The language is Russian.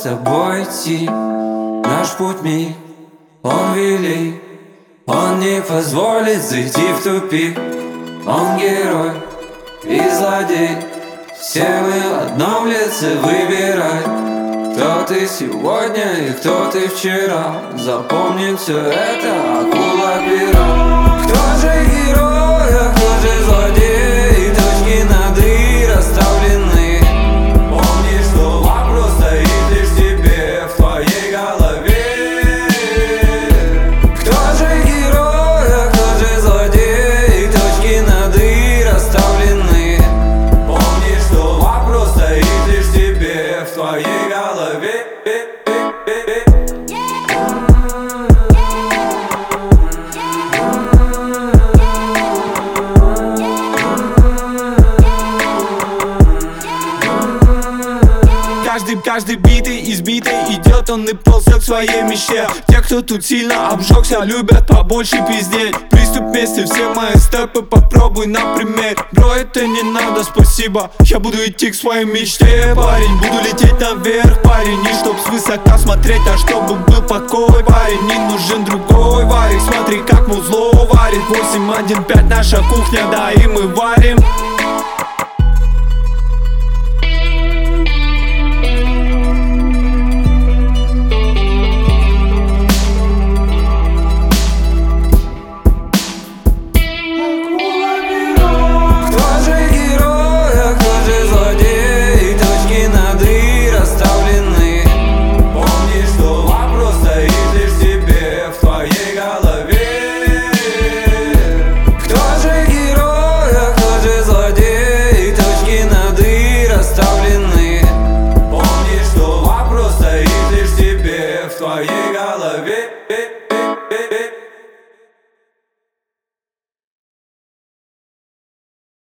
тобой идти. Наш путь миг, он велик, он не позволит зайти в тупик. Он герой и злодей, все мы в одном лице. Выбирай, кто ты сегодня и кто ты вчера. Запомним все это, акула-пера. Кто же герой, а кто же злодей? Точки над «и» расставлены. Помни, что вопрос стоит лишь в тебе, в твоей голове. Кто же герой, а кто же злодей? Точки над «и» расставлены. Помни, что вопрос стоит лишь в тебе, в твоей голове. Каждый битый, избитый, идет он и ползет к своей мечте. Те, кто тут сильно обжегся, любят побольше пиздеть. Приступ вместе, все мои степы попробуй на пример. Бро, это не надо, спасибо, я буду идти к своей мечте. Парень, буду лететь наверх, парень. Не чтоб свысока смотреть, а чтобы был покой. Парень, не нужен другой варик. Смотри, как музло варит. 8-1-5 наша кухня, да и мы варим.